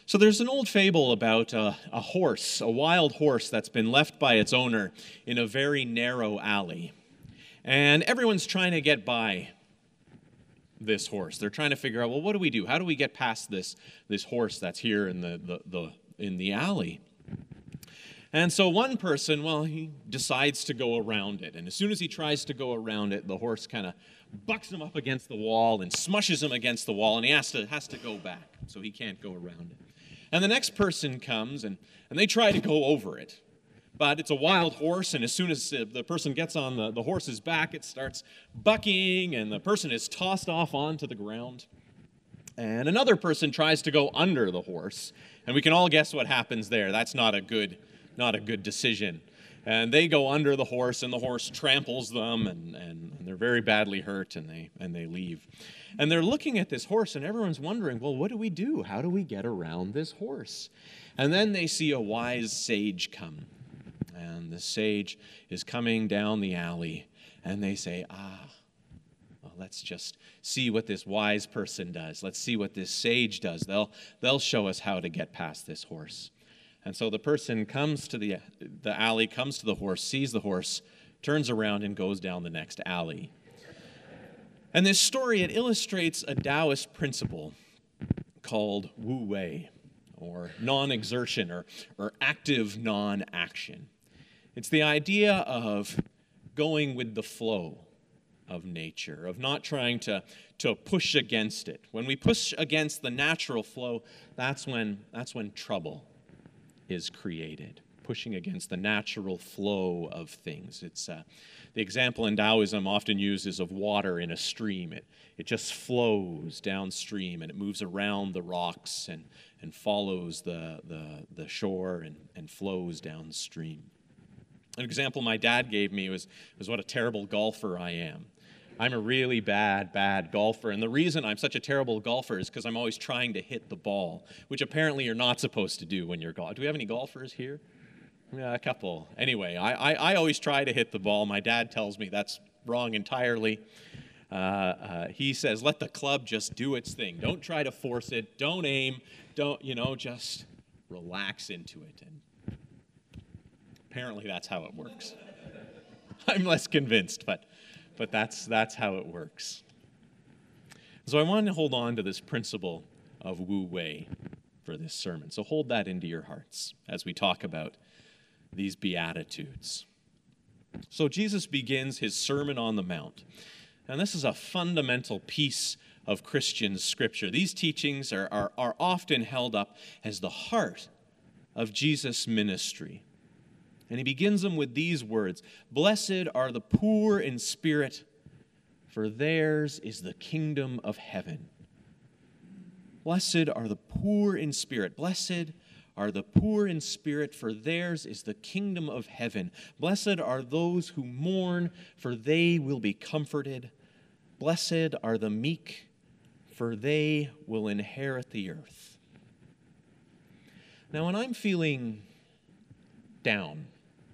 So there's an old fable about a horse, a wild horse that's been left by its owner in a very narrow alley. And everyone's trying to get by this horse. They're trying to figure out, well, what do we do? How do we get past this horse that's here in the alley? And so one person, well, he decides to go around it. And as soon as he tries to go around it, the horse kind of bucks him up against the wall and smushes him against the wall, and he has to go back, so he can't go around it. And the next person comes, and they try to go over it. But it's a wild horse, and as soon as the person gets on the horse's back, it starts bucking, and the person is tossed off onto the ground. And another person tries to go under the horse, and we can all guess what happens there. That's not a good decision. And they go under the horse, and the horse tramples them, and they're very badly hurt, and they leave. And they're looking at this horse, and everyone's wondering, well, what do we do? How do we get around this horse? And then they see a wise sage come. And the sage is coming down the alley, and they say, well, let's just see what this wise person does. Let's see what this sage does. They'll show us how to get past this horse. And so the person comes to the alley, comes to the horse, sees the horse, turns around, and goes down the next alley. And this story, it illustrates a Taoist principle called Wu Wei, or non-exertion, or active non-action. It's the idea of going with the flow of nature, of not trying to push against it. When we push against the natural flow, that's when trouble is created, pushing against the natural flow of things. It's the example in Taoism often used is of water in a stream. It just flows downstream, and it moves around the rocks and follows the shore and flows downstream. An example my dad gave me was what a terrible golfer I am. I'm a really bad golfer, and the reason I'm such a terrible golfer is because I'm always trying to hit the ball, which apparently you're not supposed to do when you're golfing. Do we have any golfers here? Yeah, a couple. Anyway, I always try to hit the ball. My dad tells me that's wrong entirely. He says, let the club just do its thing. Don't try to force it. Don't aim. Just relax into it. And apparently that's how it works. I'm less convinced, but that's how it works. So I want to hold on to this principle of Wu Wei for this sermon. So hold that into your hearts as we talk about these Beatitudes. So Jesus begins his Sermon on the Mount. And this is a fundamental piece of Christian scripture. These teachings are often held up as the heart of Jesus' ministry. And he begins them with these words: "Blessed are the poor in spirit, for theirs is the kingdom of heaven." Blessed are the poor in spirit. Blessed are the poor in spirit, for theirs is the kingdom of heaven. Blessed are those who mourn, for they will be comforted. Blessed are the meek, for they will inherit the earth. Now, when I'm feeling down,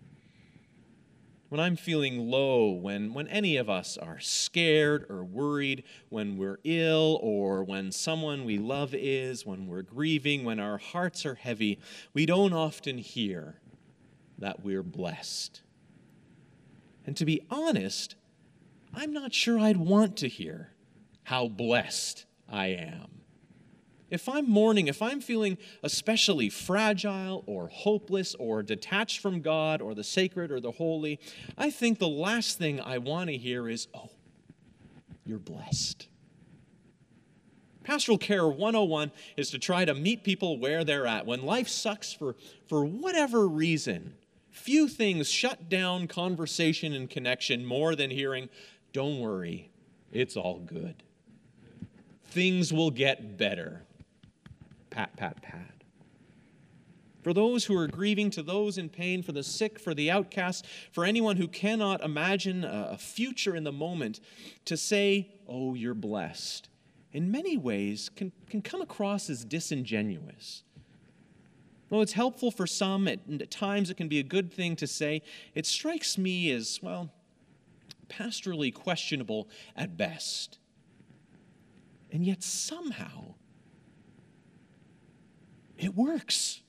when I'm feeling low, when any of us are scared or worried, when we're ill, or when someone we love is, when we're grieving, when our hearts are heavy, we don't often hear that we're blessed. And to be honest, I'm not sure I'd want to hear how blessed I am. If I'm mourning, if I'm feeling especially fragile or hopeless or detached from God or the sacred or the holy, I think the last thing I want to hear is, "Oh, you're blessed." Pastoral Care 101 is to try to meet people where they're at. When life sucks for whatever reason, few things shut down conversation and connection more than hearing, "Don't worry, it's all good. Things will get better." Pat, pat, pat. For those who are grieving, to those in pain, for the sick, for the outcast, for anyone who cannot imagine a future in the moment, to say, "Oh, you're blessed," in many ways can come across as disingenuous. Though it's helpful for some, at times it can be a good thing to say, it strikes me as, well, pastorally questionable at best. And yet somehow, It works.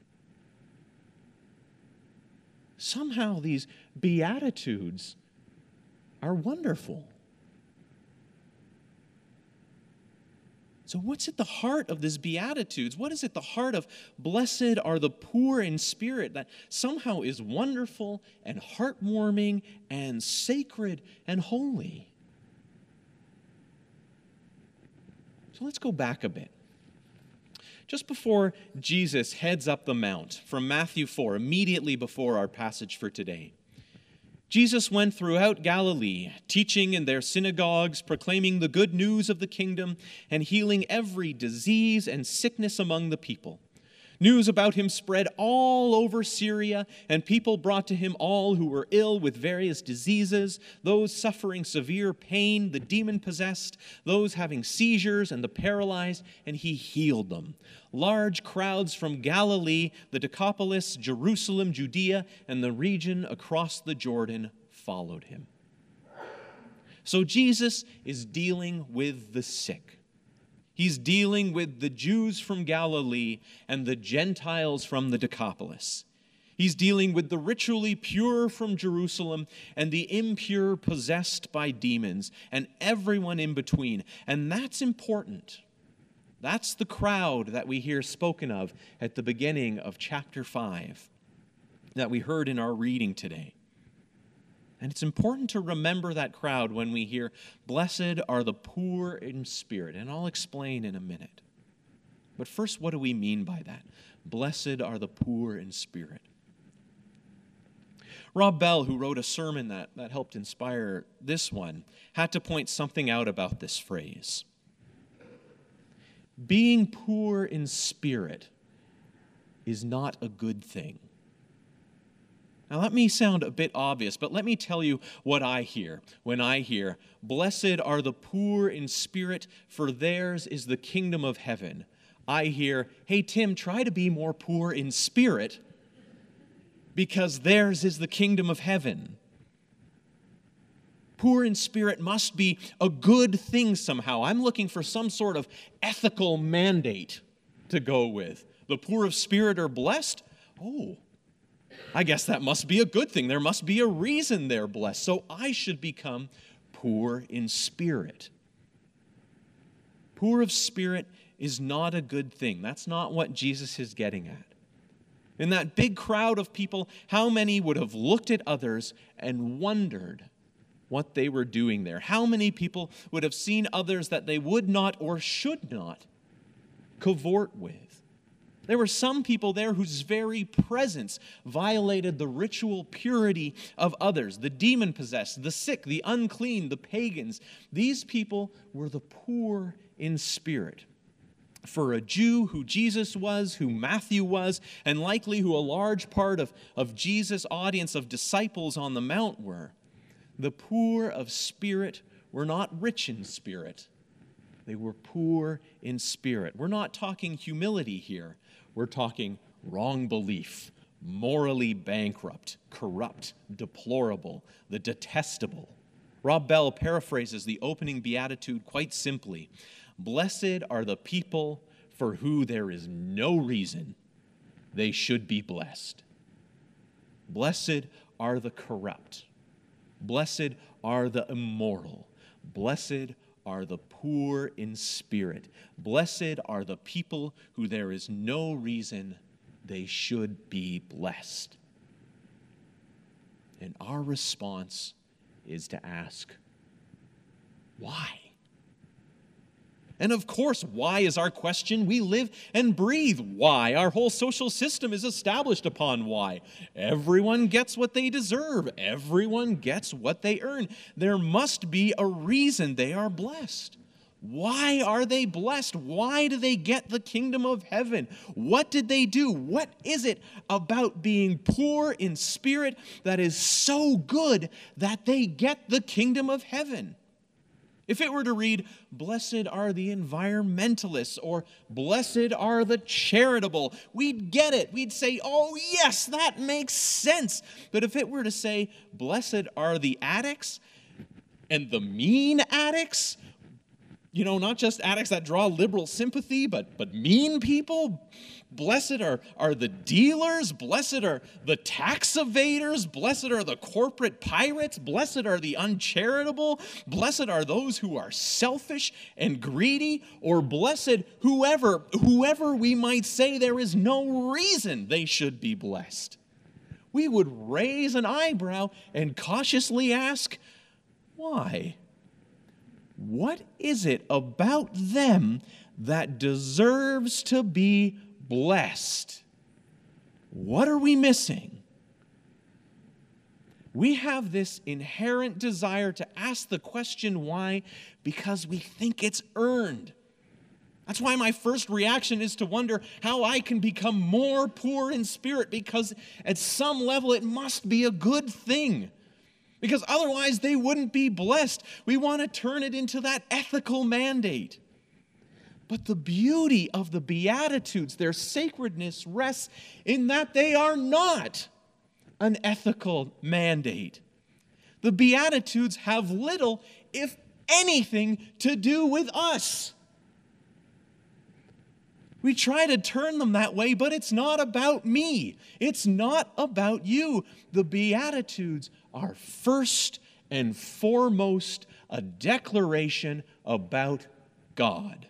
Somehow these Beatitudes are wonderful. So what's at the heart of this Beatitudes? What is at the heart of blessed are the poor in spirit that somehow is wonderful and heartwarming and sacred and holy? So let's go back a bit. Just before Jesus heads up the mount from Matthew 4, immediately before our passage for today, Jesus went throughout Galilee, teaching in their synagogues, proclaiming the good news of the kingdom, and healing every disease and sickness among the people. News about him spread all over Syria, and people brought to him all who were ill with various diseases, those suffering severe pain, the demon-possessed, those having seizures, and the paralyzed, and he healed them. Large crowds from Galilee, the Decapolis, Jerusalem, Judea, and the region across the Jordan followed him. So Jesus is dealing with the sick. He's dealing with the Jews from Galilee and the Gentiles from the Decapolis. He's dealing with the ritually pure from Jerusalem and the impure possessed by demons and everyone in between. And that's important. That's the crowd that we hear spoken of at the beginning of chapter 5 that we heard in our reading today. And it's important to remember that crowd when we hear, blessed are the poor in spirit. And I'll explain in a minute. But first, what do we mean by that? Blessed are the poor in spirit. Rob Bell, who wrote a sermon that helped inspire this one, had to point something out about this phrase. Being poor in spirit is not a good thing. Now, that may sound a bit obvious, but let me tell you what I hear when I hear, blessed are the poor in spirit, for theirs is the kingdom of heaven. I hear, hey, Tim, try to be more poor in spirit, because theirs is the kingdom of heaven. Poor in spirit must be a good thing somehow. I'm looking for some sort of ethical mandate to go with. The poor of spirit are blessed? Oh, I guess that must be a good thing. There must be a reason they're blessed. So I should become poor in spirit. Poor of spirit is not a good thing. That's not what Jesus is getting at. In that big crowd of people, how many would have looked at others and wondered what they were doing there? How many people would have seen others that they would not or should not cavort with? There were some people there whose very presence violated the ritual purity of others, the demon-possessed, the sick, the unclean, the pagans. These people were the poor in spirit. For a Jew who Jesus was, who Matthew was, and likely who a large part of Jesus' audience of disciples on the Mount were, the poor of spirit were not rich in spirit. They were poor in spirit. We're not talking humility here. We're talking wrong belief, morally bankrupt, corrupt, deplorable, the detestable. Rob Bell paraphrases the opening beatitude quite simply. Blessed are the people for whom there is no reason they should be blessed. Blessed are the corrupt. Blessed are the immoral. Blessed are the poor in spirit. Blessed are the people who there is no reason they should be blessed. And our response is to ask, why? And of course, why is our question? We live and breathe why. Our whole social system is established upon why. Everyone gets what they deserve. Everyone gets what they earn. There must be a reason they are blessed. Why are they blessed? Why do they get the kingdom of heaven? What did they do? What is it about being poor in spirit that is so good that they get the kingdom of heaven? If it were to read, blessed are the environmentalists, or blessed are the charitable, we'd get it. We'd say, oh yes, that makes sense. But if it were to say, blessed are the addicts and the mean addicts, Not just addicts that draw liberal sympathy, but mean people. Blessed are the dealers. Blessed are the tax evaders. Blessed are the corporate pirates. Blessed are the uncharitable. Blessed are those who are selfish and greedy. Or blessed whoever we might say there is no reason they should be blessed. We would raise an eyebrow and cautiously ask, why? What is it about them that deserves to be blessed? What are we missing? We have this inherent desire to ask the question why because we think it's earned. That's why my first reaction is to wonder how I can become more poor in spirit, because at some level it must be a good thing. Because otherwise they wouldn't be blessed. We want to turn it into that ethical mandate. But the beauty of the Beatitudes, their sacredness, rests in that they are not an ethical mandate. The Beatitudes have little, if anything, to do with us. We try to turn them that way, but it's not about me. It's not about you. The Beatitudes are first and foremost a declaration about God.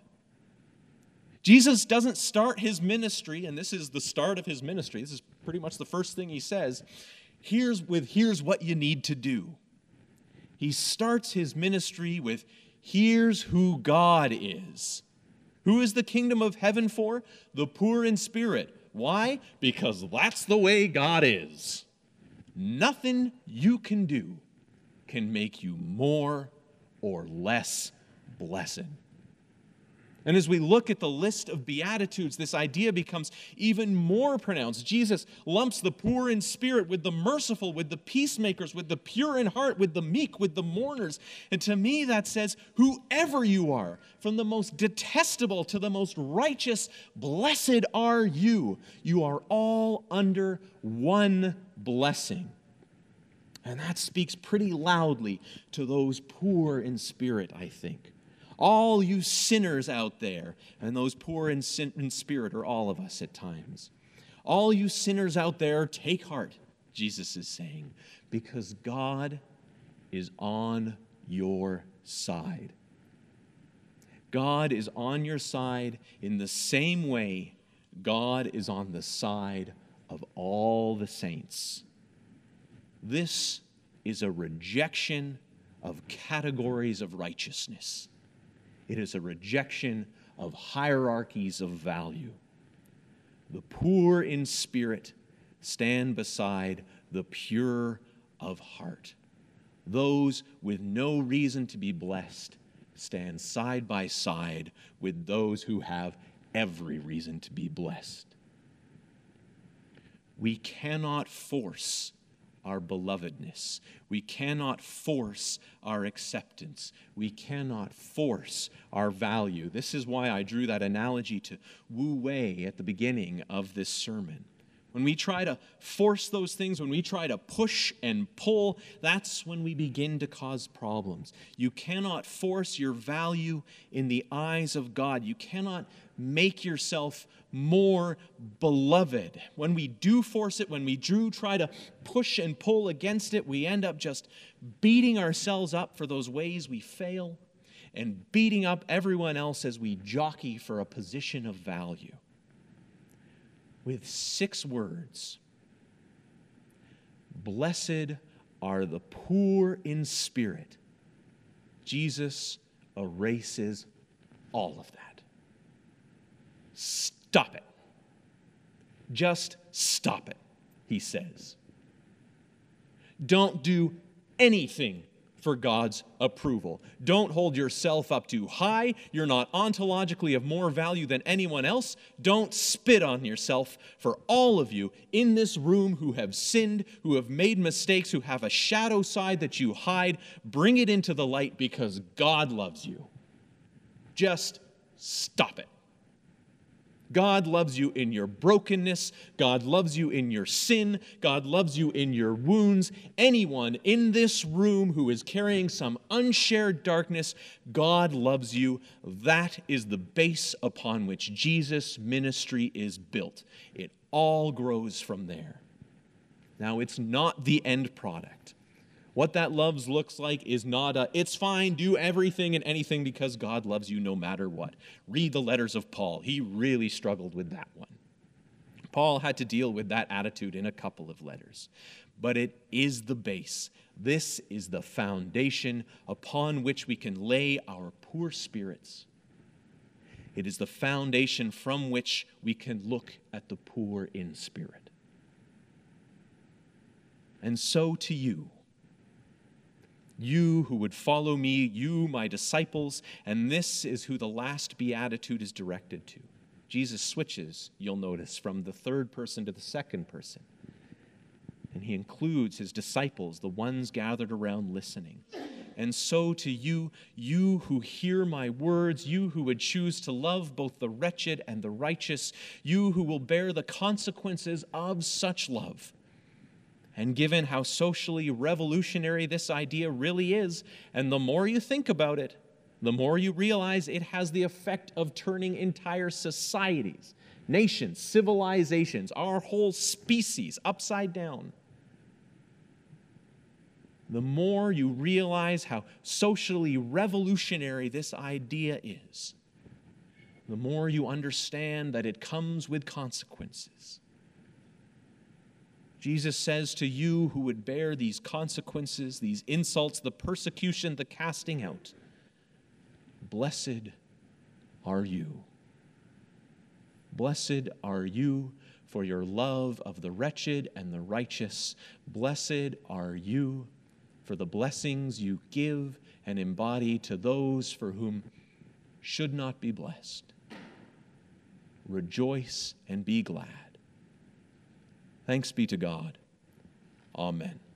Jesus doesn't start his ministry, and this is the start of his ministry. This is pretty much the first thing he says. Here's what you need to do. He starts his ministry with, here's who God is. Who is the kingdom of heaven for? The poor in spirit. Why? Because that's the way God is. Nothing you can do can make you more or less blessed. And as we look at the list of Beatitudes, this idea becomes even more pronounced. Jesus lumps the poor in spirit with the merciful, with the peacemakers, with the pure in heart, with the meek, with the mourners. And to me, that says, whoever you are, from the most detestable to the most righteous, blessed are you. You are all under one blessing. And that speaks pretty loudly to those poor in spirit, I think. All you sinners out there, and those poor in spirit are all of us at times. All you sinners out there, take heart, Jesus is saying, because God is on your side. God is on your side in the same way God is on the side of all the saints. This is a rejection of categories of righteousness. It is a rejection of hierarchies of value. The poor in spirit stand beside the pure of heart. Those with no reason to be blessed stand side by side with those who have every reason to be blessed. We cannot force our belovedness. We cannot force our acceptance. We cannot force our value. This is why I drew that analogy to Wu Wei at the beginning of this sermon. When we try to force those things, when we try to push and pull, that's when we begin to cause problems. You cannot force your value in the eyes of God. You cannot make yourself more beloved. When we do force it, when we do try to push and pull against it, we end up just beating ourselves up for those ways we fail and beating up everyone else as we jockey for a position of value. With 6 words, blessed are the poor in spirit. Jesus erases all of that. Stop it. Just stop it, he says. Don't do anything for God's approval. Don't hold yourself up too high. You're not ontologically of more value than anyone else. Don't spit on yourself. For all of you in this room who have sinned, who have made mistakes, who have a shadow side that you hide, bring it into the light because God loves you. Just stop it. God loves you in your brokenness. God loves you in your sin. God loves you in your wounds. Anyone in this room who is carrying some unshared darkness, God loves you. That is the base upon which Jesus' ministry is built. It all grows from there. Now, it's not the end product. What that love looks like is not it's fine, do everything and anything because God loves you no matter what. Read the letters of Paul. He really struggled with that one. Paul had to deal with that attitude in a couple of letters. But it is the base. This is the foundation upon which we can lay our poor spirits. It is the foundation from which we can look at the poor in spirit. And so to you, you who would follow me, you, my disciples, and this is who the last beatitude is directed to. Jesus switches, you'll notice, from the third person to the second person. And he includes his disciples, the ones gathered around listening. And so to you, you who hear my words, you who would choose to love both the wretched and the righteous, you who will bear the consequences of such love. And given how socially revolutionary this idea really is, and the more you think about it, the more you realize it has the effect of turning entire societies, nations, civilizations, our whole species upside down. The more you realize how socially revolutionary this idea is, the more you understand that it comes with consequences. Jesus says to you who would bear these consequences, these insults, the persecution, the casting out, blessed are you. Blessed are you for your love of the wretched and the righteous. Blessed are you for the blessings you give and embody to those for whom should not be blessed. Rejoice and be glad. Thanks be to God. Amen.